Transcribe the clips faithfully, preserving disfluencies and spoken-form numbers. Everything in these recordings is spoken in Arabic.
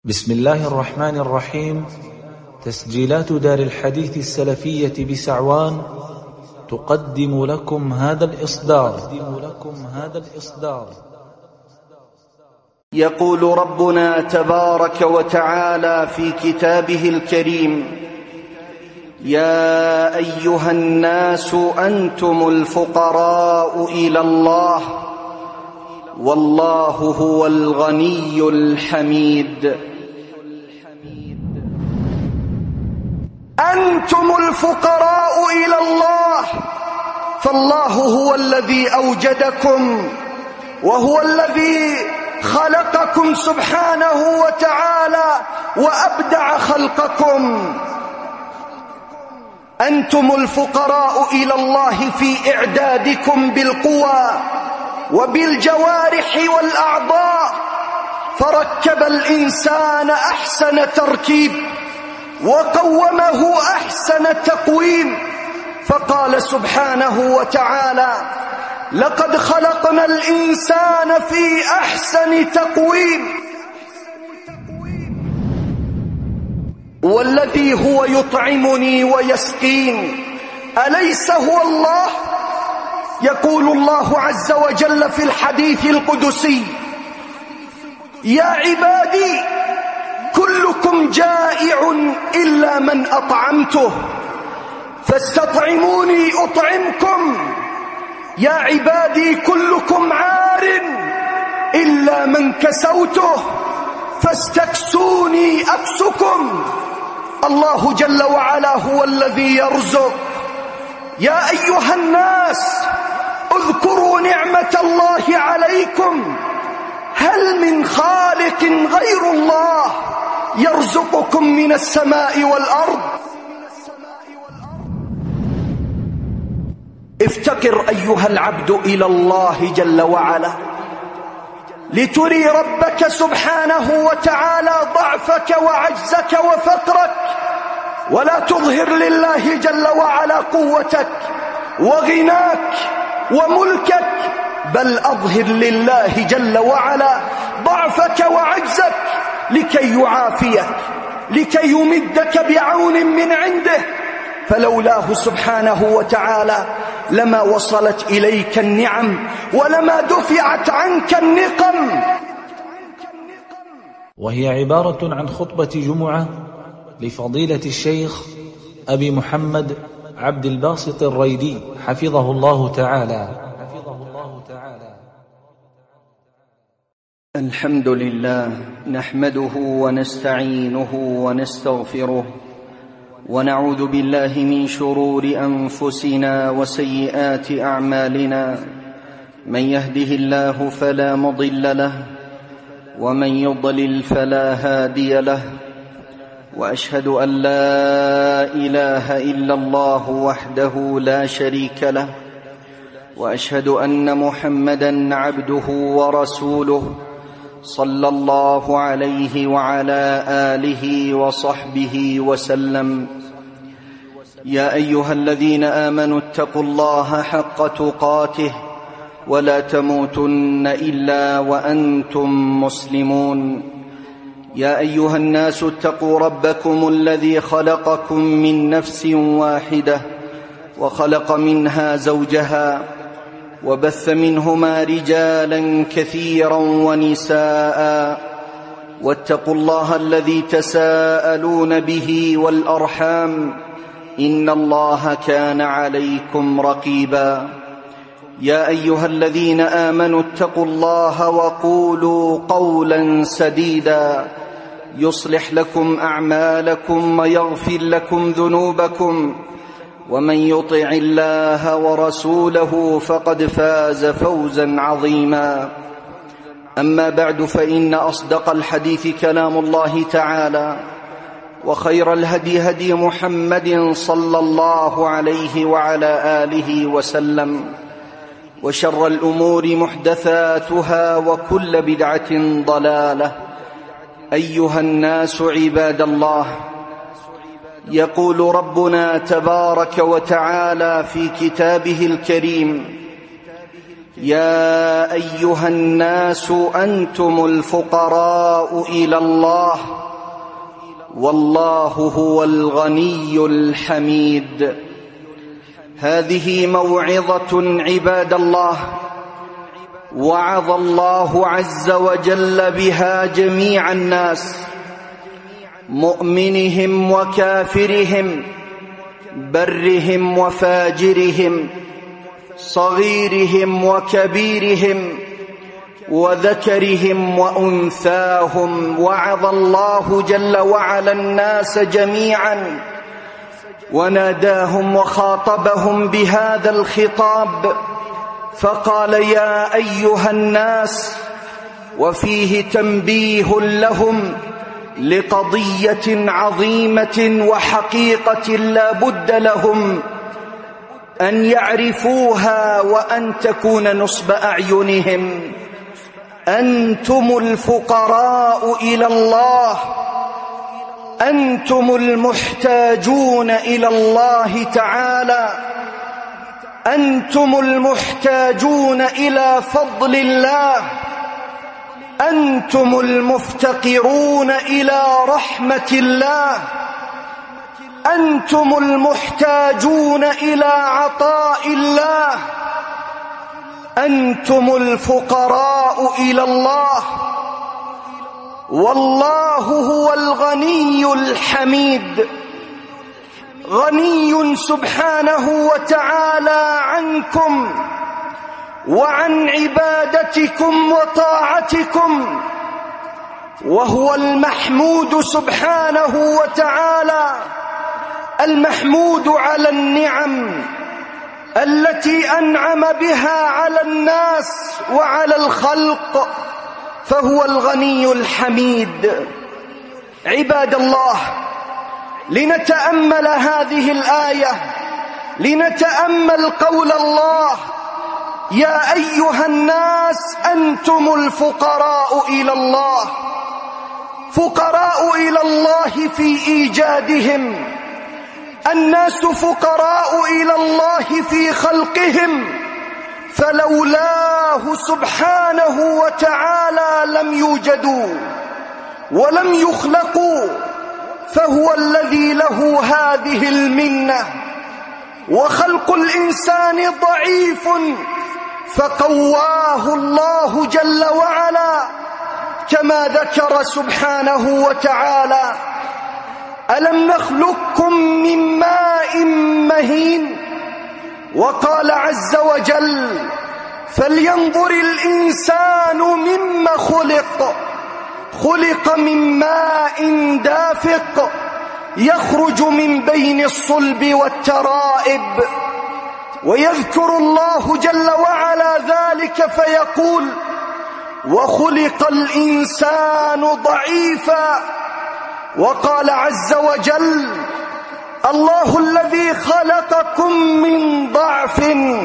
بسم الله الرحمن الرحيم. تسجيلات دار الحديث السلفية بسعوان تقدم لكم هذا الإصدار. يقول ربنا تبارك وتعالى في كتابه الكريم: يا أيها الناس أنتم الفقراء إلى الله والله هو الغني الحميد. أنتم الفقراء إلى الله، فالله هو الذي أوجدكم وهو الذي خلقكم سبحانه وتعالى وأبدع خلقكم. أنتم الفقراء إلى الله في إعدادكم بالقوى وبالجوارح والأعضاء، فركب الإنسان أحسن تركيب وقومه أحسن تقويم، فقال سبحانه وتعالى: لقد خلقنا الإنسان في أحسن تقويم. والذي هو يطعمني ويسقين أليس هو الله؟ يقول الله عز وجل في الحديث القدسي: يا عبادي كلكم جائع إلا من أطعمته فاستطعموني أطعمكم. يا عبادي كلكم عار إلا من كسوته فاستكسوني أكسكم. الله جل وعلا هو الذي يرزق. يا أيها الناس اذكروا نعمة الله عليكم، هل من خالق غير الله يرزقكم من السماء والأرض؟ افتقر أيها العبد إلى الله جل وعلا لتري ربك سبحانه وتعالى ضعفك وعجزك وفقرك، ولا تظهر لله جل وعلا قوتك وغناك وملكك، بل أظهر لله جل وعلا ضعفك وعجزك لكي يعافيك، لكي يمدك بعون من عنده. فلولاه سبحانه وتعالى لما وصلت إليك النعم ولما دفعت عنك النقم. وهي عبارة عن خطبة جمعة لفضيلة الشيخ أبي محمد عبد الباسط الريدي حفظه الله تعالى. الحمد لله، نحمده ونستعينه ونستغفره، ونعوذ بالله من شرور أنفسنا وسيئات أعمالنا. من يهده الله فلا مضل له، ومن يضلل فلا هادي له. وأشهد أن لا إله إلا الله وحده لا شريك له، وأشهد أن محمدًا عبده ورسوله صلى الله عليه وعلى آله وصحبه وسلم. يا أيها الذين آمنوا اتقوا الله حق تقاته ولا تموتن إلا وأنتم مسلمون. يا أيها الناس اتقوا ربكم الذي خلقكم من نفس واحدة وخلق منها زوجها وبث منهما رجالا كثيرا ونساء، واتقوا الله الذي تساءلون به والأرحام إن الله كان عليكم رقيبا. يا أيها الذين آمنوا اتقوا الله وقولوا قولا سديدا يصلح لكم أعمالكم ويغفر لكم ذنوبكم، ومن يطع الله ورسوله فقد فاز فوزا عظيما. أما بعد، فإن أصدق الحديث كلام الله تعالى، وخير الهدي هدي محمد صلى الله عليه وعلى آله وسلم، وشر الأمور محدثاتها وكل بدعة ضلالة. أيها الناس عباد الله، يقول ربنا تبارك وتعالى في كتابه الكريم: يا أيها الناس أنتم الفقراء إلى الله والله هو الغني الحميد. هذه موعظة عباد الله، وعظ الله عز وجل بها جميع الناس، مؤمنهم وكافرهم، برهم وفاجرهم، صغيرهم وكبيرهم، وذكرهم وأنثاهم. وعظ الله جل وعلا الناس جميعا، وناداهم وخاطبهم بهذا الخطاب، فقال يا أيها الناس، وفيه تنبيه لهم لقضية عظيمة وحقيقة لا بد لهم أن يعرفوها وأن تكون نصب أعينهم. أنتم الفقراء إلى الله، أنتم المحتاجون إلى الله تعالى، أنتم المحتاجون إلى فضل الله، أنتم المفتقرون إلى رحمة الله، أنتم المحتاجون إلى عطاء الله، أنتم الفقراء إلى الله، والله هو الغني الحميد، غني سبحانه وتعالى عنكم وعن عبادتكم وطاعتكم، وهو المحمود سبحانه وتعالى، المحمود على النعم التي أنعم بها على الناس وعلى الخلق، فهو الغني الحميد. عباد الله، لنتأمل هذه الآية، لنتأمل قول الله يا أيها الناس أنتم الفقراء إلى الله. فقراء إلى الله في إيجادهم، الناس فقراء إلى الله في خلقهم، فلولاه سبحانه وتعالى لم يوجدوا ولم يخلقوا، فهو الذي له هذه المنة. وخلق الإنسان ضعيف فقواه الله جل وعلا، كما ذكر سبحانه وتعالى ألم نخلقكم من ماء مهين. وقال عز وجل فلينظر الإنسان مما خلق، خلق من ماء دافق يخرج من بين الصلب والترائب. ويذكر الله جل وعلا ذلك فيقول وخلق الإنسان ضعيفا. وقال عز وجل الله الذي خلقكم من ضعف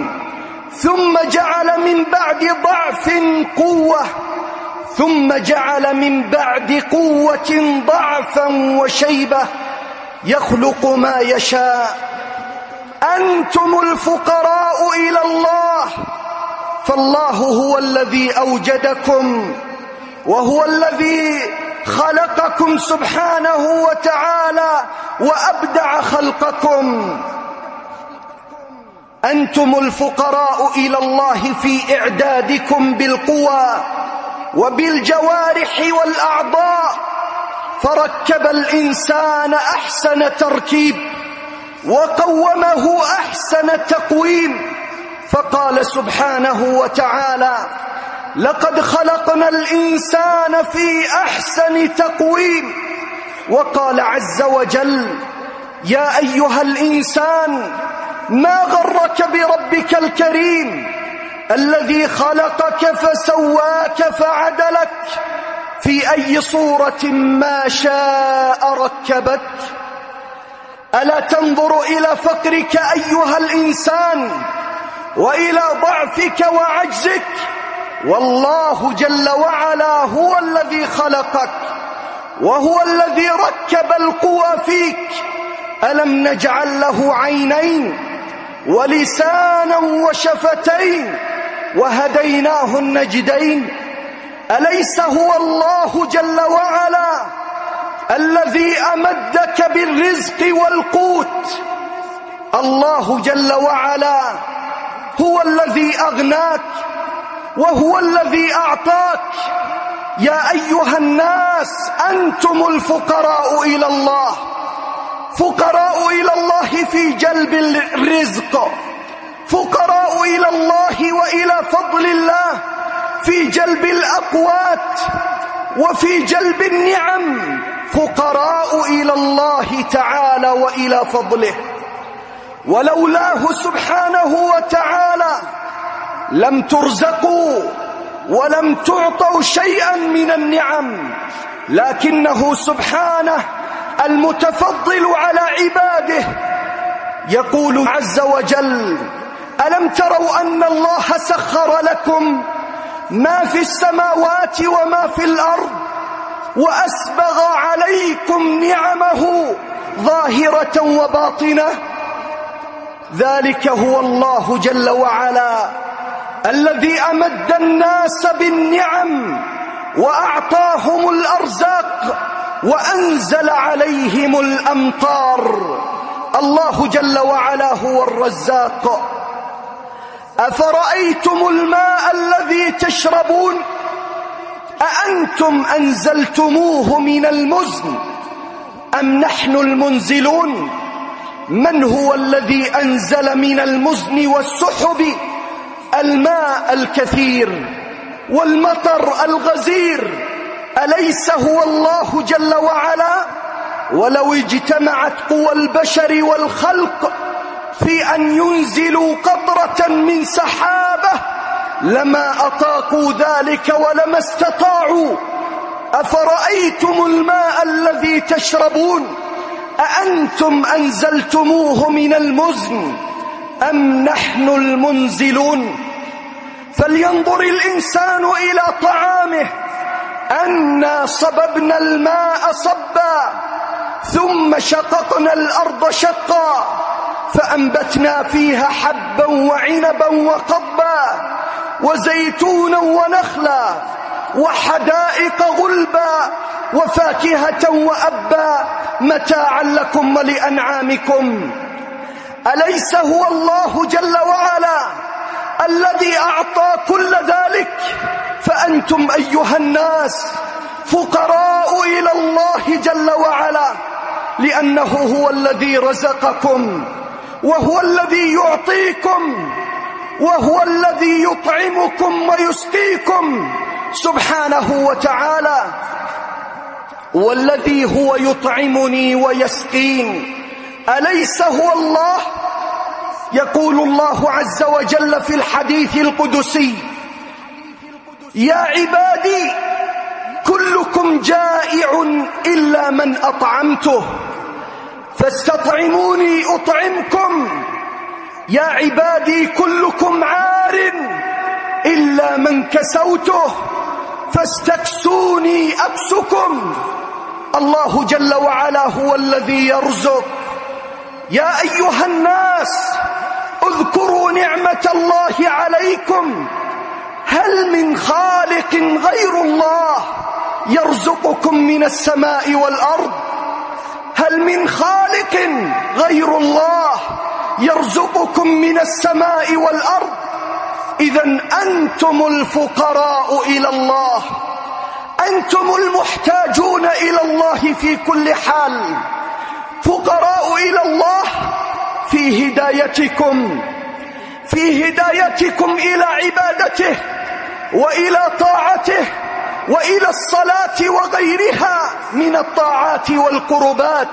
ثم جعل من بعد ضعف قوة ثم جعل من بعد قوة ضعفا وشيبة يخلق ما يشاء. أنتم الفقراء إلى الله، فالله هو الذي أوجدكم، وهو الذي خلقكم سبحانه وتعالى وأبدع خلقكم. أنتم الفقراء إلى الله في إعدادكم بالقوى وبالجوارح والأعضاء، فركب الإنسان أحسن تركيب وقومه أحسن تقويم، فقال سبحانه وتعالى لقد خلقنا الإنسان في أحسن تقويم. وقال عز وجل يا أيها الإنسان ما غرك بربك الكريم الذي خلقك فسواك فعدلك في أي صورة ما شاء ركبك. ألا تنظر إلى فقرك أيها الإنسان وإلى ضعفك وعجزك؟ والله جل وعلا هو الذي خلقك وهو الذي ركب القوى فيك. ألم نجعل له عينين ولسانا وشفتين وهديناه النجدين. أليس هو الله جل وعلا الذي أمدك بالرزق والقوت؟ الله جل وعلا هو الذي أغناك وهو الذي أعطاك. يا أيها الناس أنتم الفقراء إلى الله، فقراء إلى الله في جلب الرزق، فقراء إلى الله وإلى فضل الله في جلب الأقوات وفي جلب النعم، فقراء إلى الله تعالى وإلى فضله. ولولاه سبحانه وتعالى لم ترزقوا ولم تعطوا شيئا من النعم، لكنه سبحانه المتفضل على عباده يقول عز وجل: ألم تروا أن الله سخر لكم ما في السماوات وما في الأرض وأسبغ عليكم نعمه ظاهرة وباطنة؟ ذلك هو الله جل وعلا الذي أمد الناس بالنعم وأعطاهم الأرزاق وأنزل عليهم الأمطار. الله جل وعلا هو الرزاق. أفرأيتم الماء الذي تشربون أأنتم أنزلتموه من المزن أم نحن المنزلون؟ من هو الذي أنزل من المزن والسحب الماء الكثير والمطر الغزير؟ أليس هو الله جل وعلا؟ ولو اجتمعت قوى البشر والخلق في أن ينزلوا قطرة من سحابة لما أطاقوا ذلك ولما استطاعوا. أفرأيتم الماء الذي تشربون أأنتم أنزلتموه من المزن أم نحن المنزلون؟ فلينظر الإنسان إلى طعامه، أنا صببنا الماء صبا ثم شققنا الأرض شقا فأنبتنا فيها حبا وعنبا وقضبا وزيتونا ونخلا وحدائق غلبا وفاكهة وأبا متاعا لكم ولأنعامكم. أليس هو الله جل وعلا الذي أعطى كل ذلك؟ فأنتم أيها الناس فقراء إلى الله جل وعلا، لأنه هو الذي رزقكم وهو الذي يعطيكم وهو الذي يطعمكم ويسقيكم سبحانه وتعالى، والذي هو يطعمني ويسقين. أليس هو الله؟ يقول الله عز وجل في الحديث القدسي: يا عبادي كلكم جائع إلا من أطعمته فاستطعموني أطعمكم. يا عبادي كلكم عار إلا من كسوته فاستكسوني أكسكم. الله جل وعلا هو الذي يرزق. يا أيها الناس اذكروا نعمة الله عليكم، هل من خالق غير الله يرزقكم من السماء والأرض؟ هل من خالق غير الله يرزقكم من السماء والأرض؟ إذن أنتم الفقراء إلى الله، أنتم المحتاجون إلى الله في كل حال، فقراء إلى الله في هدايتكم، في هدايتكم إلى عبادته وإلى طاعته وإلى الصلاة وغيرها من الطاعات والقربات.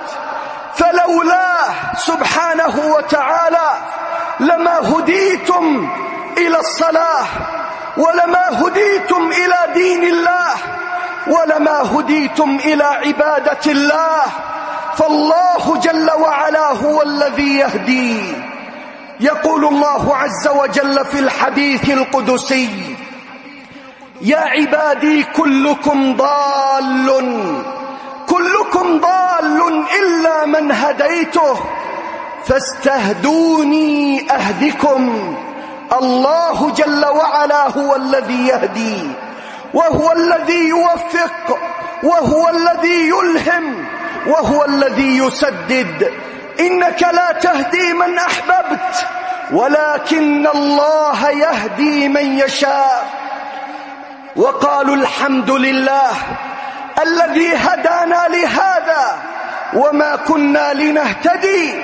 فلولاه سبحانه وتعالى لما هديتم إلى الصلاة ولما هديتم إلى دين الله ولما هديتم إلى عبادة الله. فالله جل وعلا هو الذي يهدي. يقول الله عز وجل في الحديث القدسي: يا عبادي كلكم ضال كلكم ضال إلا من هديته فاستهدوني أهدكم. الله جل وعلا هو الذي يهدي، وهو الذي يوفق، وهو الذي يلهم، وهو الذي يسدد. إنك لا تهدي من أحببت، ولكن الله يهدي من يشاء. وقالوا الحمد لله الذي هدانا لهذا وما كنا لنهتدي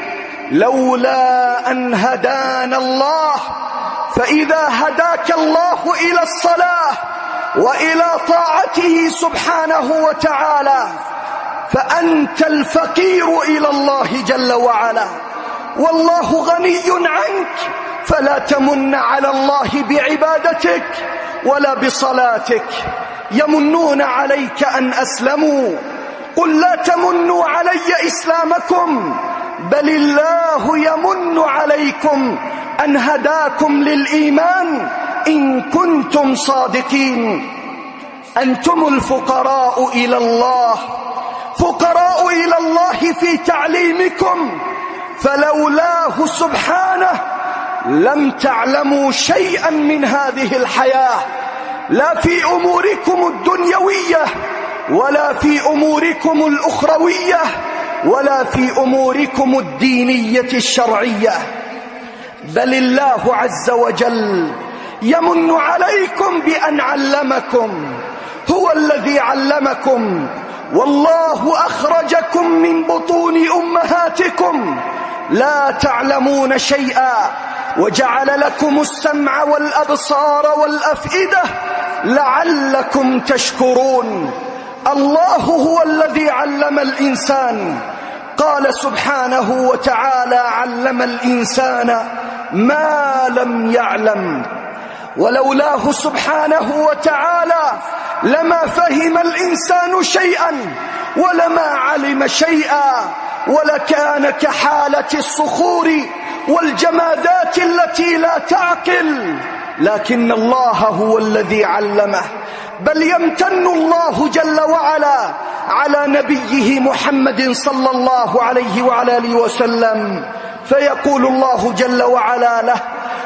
لولا أن هدانا الله. فإذا هداك الله إلى الصلاة وإلى طاعته سبحانه وتعالى فأنت الفقير إلى الله جل وعلا، والله غني عنك، فلا تمن على الله بعبادتك ولا بصلاتك. يمنون عليك أن أسلموا، قل لا تمنوا علي إسلامكم بل الله يمن عليكم أن هداكم للإيمان إن كنتم صادقين. أنتم الفقراء إلى الله، فقراء إلى الله في تعليمكم، فلولاه سبحانه لم تعلموا شيئا من هذه الحياة، لا في أموركم الدنيوية ولا في أموركم الأخروية ولا في أموركم الدينية الشرعية، بل الله عز وجل يمن عليكم بأن علمكم. هو الذي علمكم، والله أخرجكم من بطون أمهاتكم لا تعلمون شيئا، وجعل لكم السمع والأبصار والأفئدة لعلكم تشكرون. الله هو الذي علم الإنسان، قال سبحانه وتعالى: علم الإنسان ما لم يعلم. ولولاه سبحانه وتعالى لما فهم الإنسان شيئا ولما علم شيئا، ولكان كحالة الصخور والجمادات التي لا تعقل، لكن الله هو الذي علمه. بل يمتن الله جل وعلا على نبيه محمد صلى الله عليه وعلى آله وسلم، فيقول الله جل وعلا له: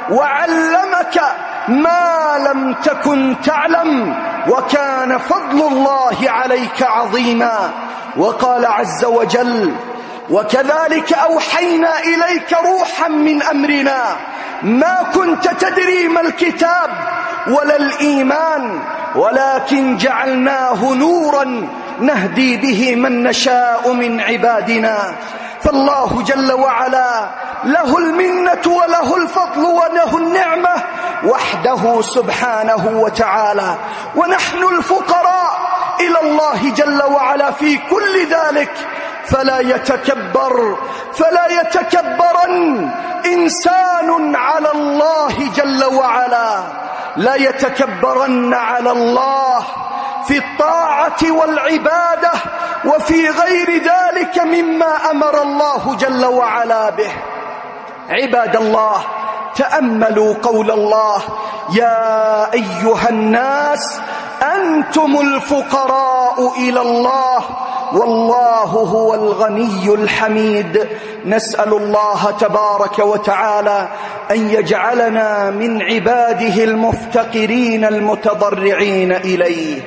وعلمك ما لم تكن تعلم وكان فضل الله عليك عظيما. وقال عز وجل: وكذلك أوحينا إليك روحا من أمرنا ما كنت تدري ما الكتاب ولا الإيمان ولكن جعلناه نورا نهدي به من نشاء من عبادنا. فالله جل وعلا له المنة وله الفضل وله النعمة وحده سبحانه وتعالى، ونحن الفقراء إلى الله جل وعلا في كل ذلك. فلا يتكبر فلا يتكبرن إنسان على الله جل وعلا، لا يتكبرن على الله في الطاعة والعبادة وفي غير ذلك مما أمر الله جل وعلا به. عباد الله، تأملوا قول الله: يا أيها الناس أنتم الفقراء إلى الله والله هو الغني الحميد. نسأل الله تبارك وتعالى أن يجعلنا من عباده المفتقرين المتضرعين إليه.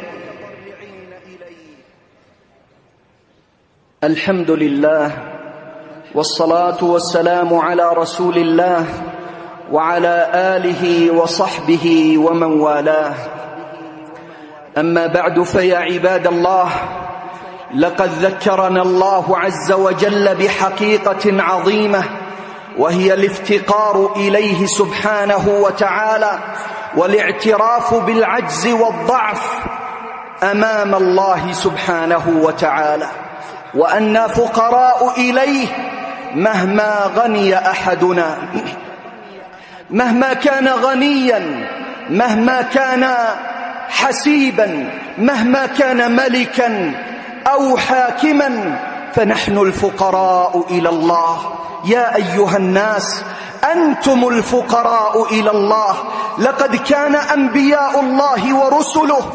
الحمد لله والصلاة والسلام على رسول الله وعلى آله وصحبه ومن والاه. أما بعد، فيا عباد الله، لقد ذكرنا الله عز وجل بحقيقة عظيمة، وهي الافتقار إليه سبحانه وتعالى والاعتراف بالعجز والضعف أمام الله سبحانه وتعالى، وأننا فقراء إليه مهما غني أحدنا، مهما كان غنيا، مهما كان حسيبا، مهما كان ملكا أو حاكما، فنحن الفقراء إلى الله. يا أيها الناس أنتم الفقراء إلى الله. لقد كان أنبياء الله ورسله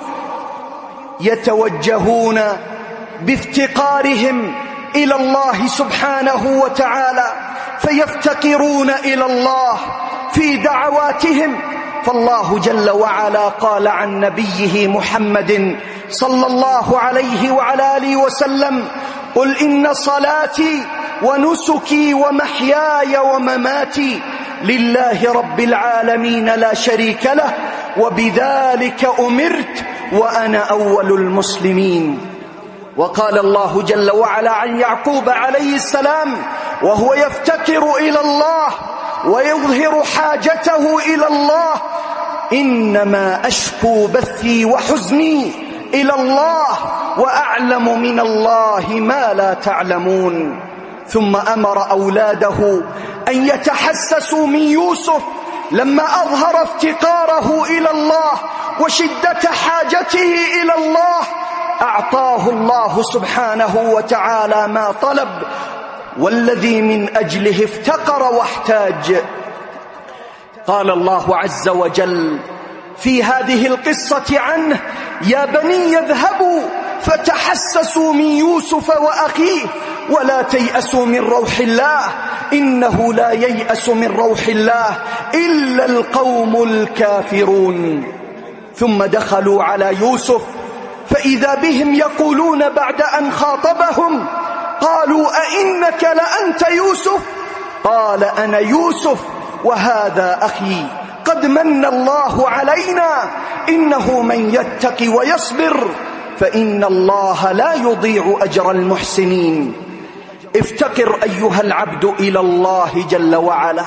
يتوجهون بافتقارهم إلى الله سبحانه وتعالى، فيفتقرون إلى الله في دعواتهم. فالله جل وعلا قال عن نبيه محمد صلى الله عليه وعلى آله وسلم: قل إن صلاتي ونسكي ومحياي ومماتي لله رب العالمين لا شريك له وبذلك أمرت وأنا أول المسلمين. وقال الله جل وعلا عن يعقوب عليه السلام وهو يفتقر إلى الله ويظهر حاجته إلى الله: إنما أشكو بثي وحزني إلى الله وأعلم من الله ما لا تعلمون. ثم أمر أولاده أن يتحسسوا من يوسف لما أظهر افتقاره إلى الله وشدة حاجته إلى الله، أعطاه الله سبحانه وتعالى ما طلب والذي من أجله افتقر واحتاج. قال الله عز وجل في هذه القصة عنه: يا بني اذهبوا فتحسسوا من يوسف وأخيه ولا تيأسوا من روح الله إنه لا ييأس من روح الله إلا القوم الكافرون. ثم دخلوا على يوسف فإذا بهم يقولون بعد أن خاطبهم قالوا: أئنك لأنت يوسف؟ قال: أنا يوسف وهذا أخي، قد من الله علينا إنه من يتق ويصبر فإن الله لا يضيع أجر المحسنين. افتقر أيها العبد إلى الله جل وعلا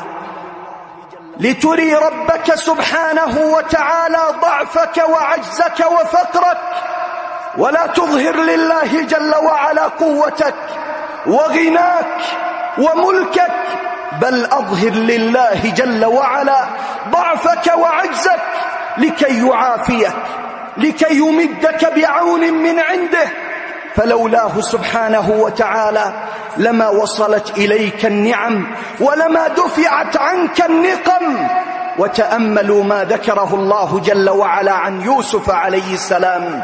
لتري ربك سبحانه وتعالى ضعفك وعجزك وفقرك، ولا تظهر لله جل وعلا قوتك وغناك وملكك، بل أظهر لله جل وعلا ضعفك وعجزك لكي يعافيك، لكي يمدك بعون من عنده. فلولاه سبحانه وتعالى لما وصلت إليك النعم ولما دفعت عنك النقم. وتأملوا ما ذكره الله جل وعلا عن يوسف عليه السلام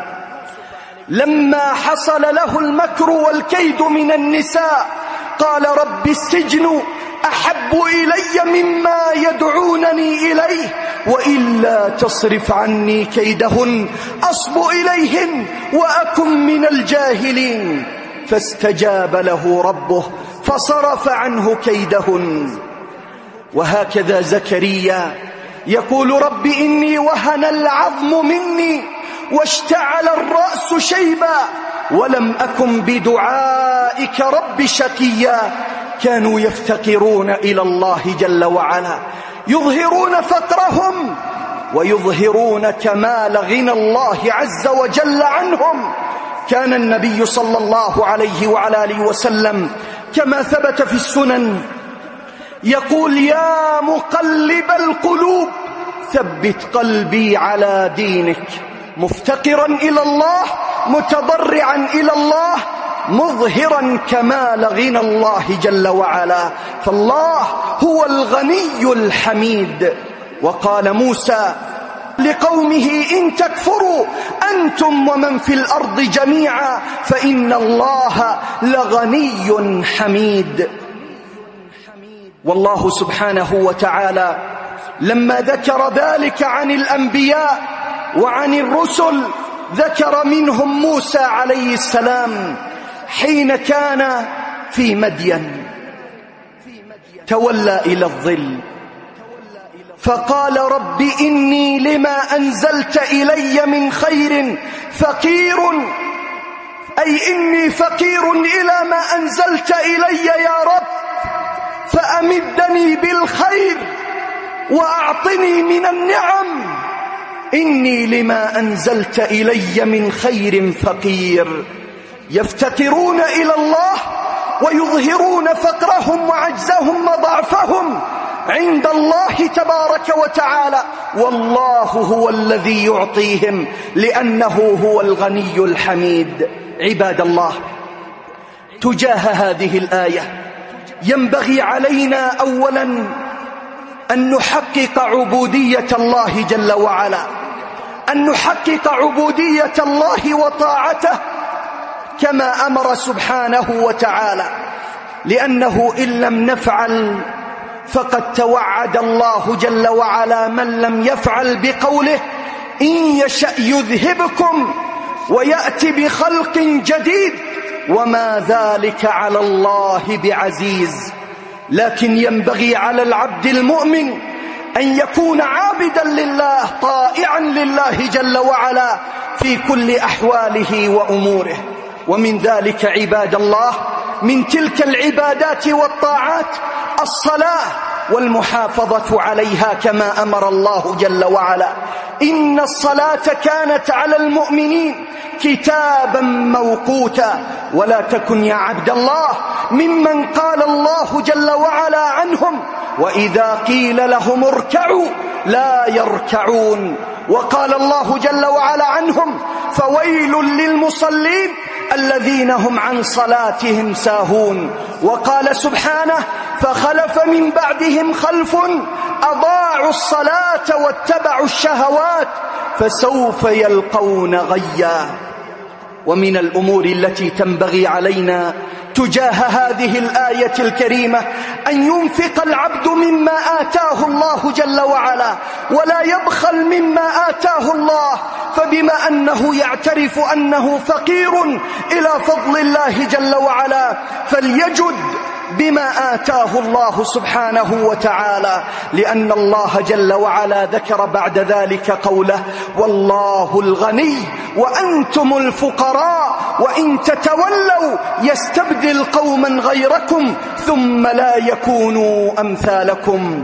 لما حصل له المكر والكيد من النساء، قال: رب السجن أحب إلي مما يدعونني إليه وإلا تصرف عني كيدهن أصب إليهن وأكن من الجاهلين. فاستجاب له ربه فصرف عنه كيدهن. وهكذا زكريا يقول: رب إني وهن العظم مني واشتعل الرأس شيبا ولم أكن بدعائك رب شقيا. كانوا يفتقرون إلى الله جل وعلا، يظهرون فقرهم ويظهرون كمال غنى الله عز وجل عنهم. كان النبي صلى الله عليه وعلى آله وسلم كما ثبت في السنن يقول: يا مقلب القلوب ثبت قلبي على دينك، مفتقرا إلى الله، متضرعا إلى الله، مظهرا كمال غنى الله جل وعلا. فالله هو الغني الحميد. وقال موسى لقومه: إن تكفروا أنتم ومن في الأرض جميعا فإن الله لغني حميد. والله سبحانه وتعالى لما ذكر ذلك عن الأنبياء وعن الرسل ذكر منهم موسى عليه السلام حين كان في مدين تولى إلى الظل فقال: رب إني لما أنزلت إلي من خير فقير، أي إني فقير إلى ما أنزلت إلي يا رب، فأمدني بالخير وأعطني من النعم. إني لما أنزلت إلي من خير فقير. يفتقرون إلى الله ويظهرون فقرهم وعجزهم وضعفهم عند الله تبارك وتعالى، والله هو الذي يعطيهم لأنه هو الغني الحميد. عباد الله، تجاه هذه الآية ينبغي علينا أولا أن نحقق عبودية الله جل وعلا، أن نحقق عبودية الله وطاعته كما أمر سبحانه وتعالى، لأنه إن لم نفعل فقد توعد الله جل وعلا من لم يفعل بقوله إن يشأ يذهبكم ويأتي بخلق جديد وما ذلك على الله بعزيز. لكن ينبغي على العبد المؤمن أن يكون عابدا لله طائعا لله جل وعلا في كل أحواله وأموره. ومن ذلك عباد الله من تلك العبادات والطاعات الصلاة والمحافظة عليها كما أمر الله جل وعلا. إن الصلاة كانت على المؤمنين كتابا موقوتا. ولا تكن يا عبد الله ممن قال الله جل وعلا عنهم وإذا قيل لهم اركعوا لا يركعون. وقال الله جل وعلا عنهم فويل للمصلين الذين هم عن صلاتهم ساهون. وقال سبحانه فخلف من بعدهم خلف أضاعوا الصلاة واتبعوا الشهوات فسوف يلقون غيا. ومن الأمور التي تنبغي علينا تجاه هذه الآية الكريمة أن ينفق العبد مما آتاه الله جل وعلا ولا يبخل مما آتاه الله. فبما أنه يعترف أنه فقير إلى فضل الله جل وعلا فليجد بما آتاه الله سبحانه وتعالى، لأن الله جل وعلا ذكر بعد ذلك قوله والله الغني وأنتم الفقراء وإن تتولوا يستبدل قوما غيركم ثم لا يكونوا أمثالكم.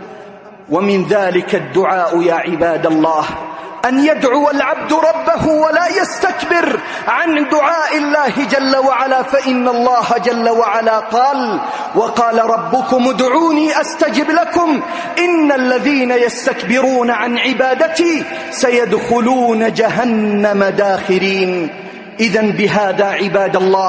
ومن ذلك الدعاء يا عباد الله، أن يدعو العبد ربه ولا يستكبر عن دعاء الله جل وعلا، فإن الله جل وعلا قال وقال ربكم ادعوني أستجب لكم إن الذين يستكبرون عن عبادتي سيدخلون جهنم داخرين. إذن بهذا عباد الله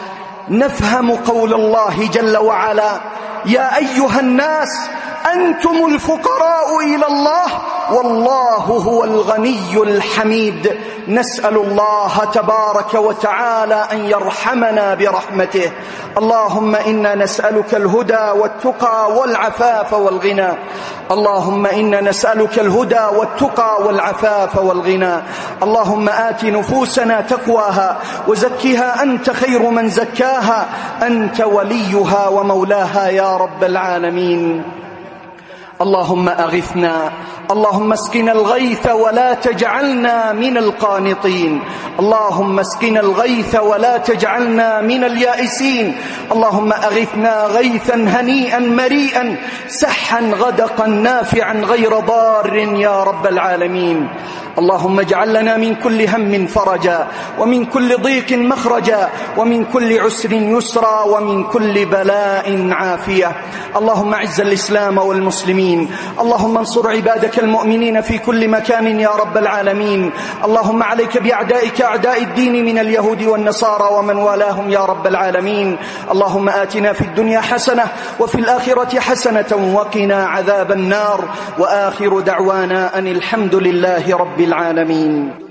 نفهم قول الله جل وعلا يا أيها الناس أنتم الفقراء إلى الله والله هو الغني الحميد. نسأل الله تبارك وتعالى أن يرحمنا برحمته. اللهم إنا نسألك الهدى والتقى والعفاف والغنى. اللهم إنا نسألك الهدى والتقى والعفاف والغنى. اللهم آت نفوسنا تقواها وزكها أنت خير من زكاها أنت وليها ومولاها يا رب العالمين. اللهم أغثنا، اللهم اسقنا الغيث ولا تجعلنا من القانطين. اللهم اسقنا الغيث ولا تجعلنا من اليائسين. اللهم أغثنا غيثا هنيئا مريئا سحا غدقا نافعا غير ضار يا رب العالمين. اللهم اجعل لنا من كل هم فرجا ومن كل ضيق مخرجا ومن كل عسر يسرا ومن كل بلاء عافية. اللهم اعز الإسلام والمسلمين، اللهم انصر عبادك المؤمنين في كل مكان يا رب العالمين. اللهم عليك بأعدائك أعداء الدين من اليهود والنصارى ومن والاهم يا رب العالمين. اللهم آتنا في الدنيا حسنة وفي الآخرة حسنة وقنا عذاب النار. وآخر دعوانا أن الحمد لله رب العالمين.